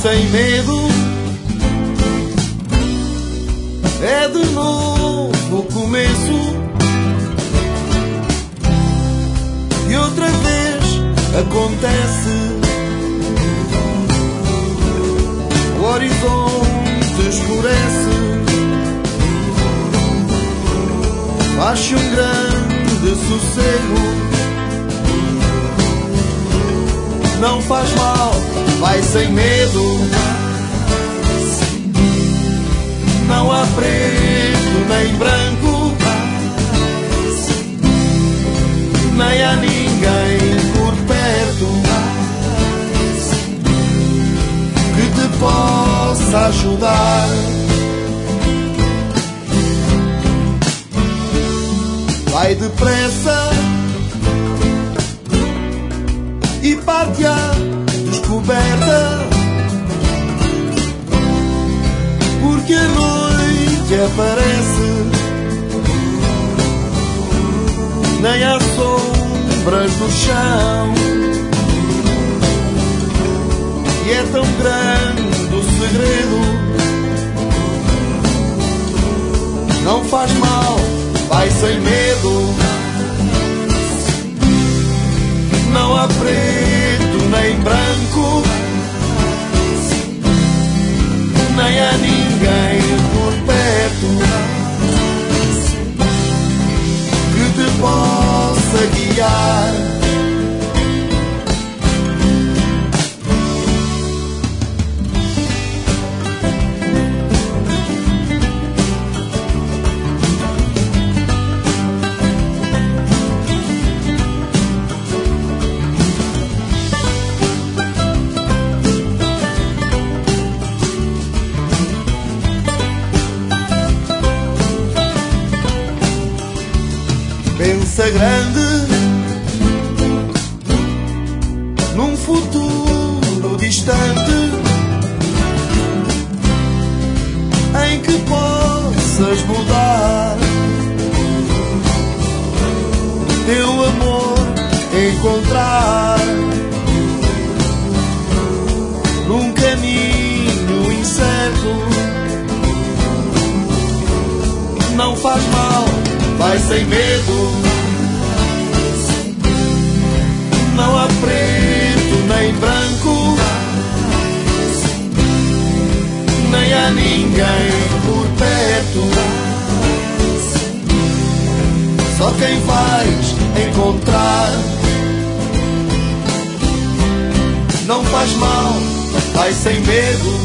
sem medo. É de novo o começo. E outra vez acontece. O horizonte escurece. Faz-se um grande sossego. Não faz mal, vai sem medo. Não há preto nem branco, nem há ninguém por perto que te possa ajudar. Vai depressa e parte à descoberta, porque a noite aparece, nem há sombras no chão. E é tão grande o segredo. Não faz mal, vai sem medo. Não há preto nem branco, nem há ninguém por perto que te possa guiar. Pensa grande num futuro distante em que possas mudar, teu amor encontrar num caminho incerto. Não faz mal, vai sem medo. Não há preto nem branco, nem há ninguém por perto. Só quem vais encontrar. Não faz mal, vai sem medo.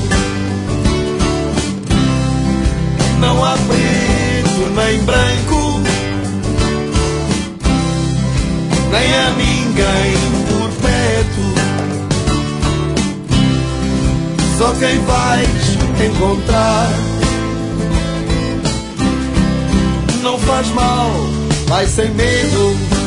Não há preto nem branco, nem há ninguém por perto. Só quem vais encontrar. Não faz mal, vai sem medo.